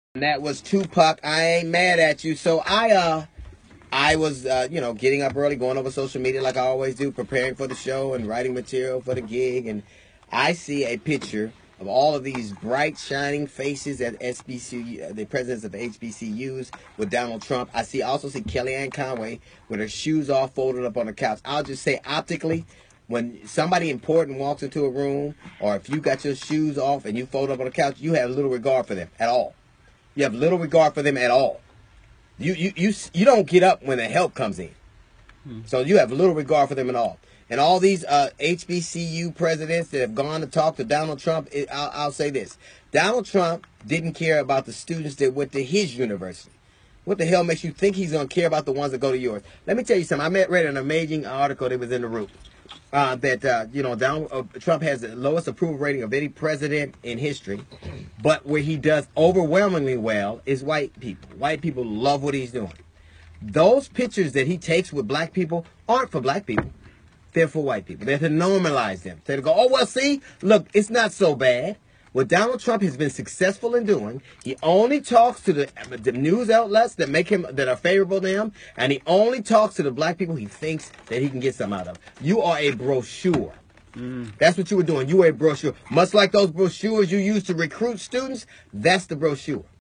And that was Tupac. I ain't mad at you. So I was getting up early, going over social media like I always do, preparing for the show and writing material for the gig, and I see a picture of all of these bright, shining faces at SBCU, the presidents of HBCUs with Donald Trump. Also see Kellyanne Conway with her shoes all folded up on the couch. I'll just say optically, when somebody important walks into a room, or if you got your shoes off and you fold up on the couch, you have little regard for them at all. You have little regard for them at all. You don't get up when the help comes in. So you have little regard for them at all. And all these HBCU presidents that have gone to talk to Donald Trump, I'll say this. Donald Trump didn't care about the students that went to his university. What the hell makes you think he's going to care about the ones that go to yours? Let me tell you something. I read an amazing article that was in the Root. Donald Trump has the lowest approval rating of any president in history, but where he does overwhelmingly well is white people. White people love what he's doing. Those pictures that he takes with black people aren't for black people. They're for white people. They're to normalize them. They're to go, oh, well, see, look, it's not so bad. What Donald Trump has been successful in doing, he only talks to the news outlets that are favorable to him, and he only talks to the black people he thinks that he can get some out of. You are a brochure. That's what you were doing. You were a brochure. Much like those brochures you use to recruit students, that's the brochure.